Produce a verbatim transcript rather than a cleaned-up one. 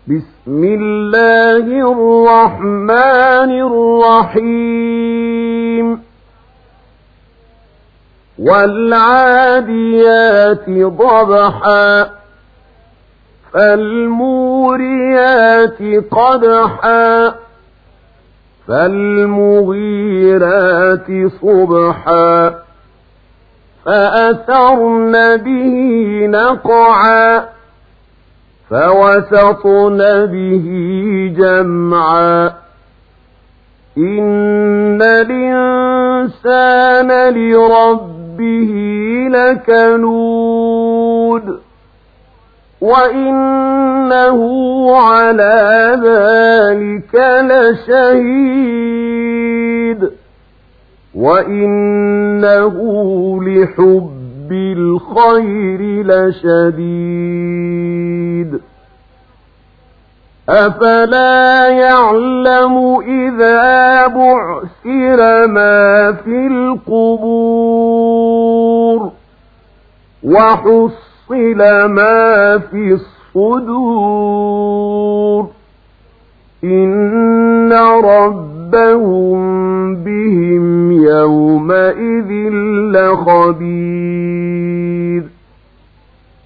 بسم الله الرحمن الرحيم والعاديات ضبحا فالموريات قدحا فالمغيرات صبحا فأثرن به نقعا فوسطن به جمعا إن الإنسان لربه لكنود وإنه على ذلك لشهيد وإنه لحب الخير لشديد أفلا يعلم إذا بعثر ما في القبور وحصل ما في الصدور إن ربهم بهم يومئذ